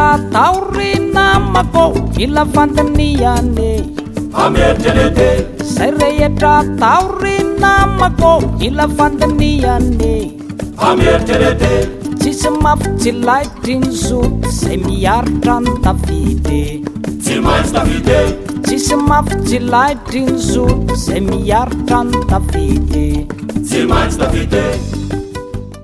rehetra taorinamako mila fandiniane amieritrereté zay rehetra taorinamako mila fandiniane amieritrereté tsisy mafy tsy laitryny zoty zay miaritra ny tafity tsy maintsy tafity tsisy mafy tsy laitryny zoty zay miaritra ny tafity tsy maintsy tafity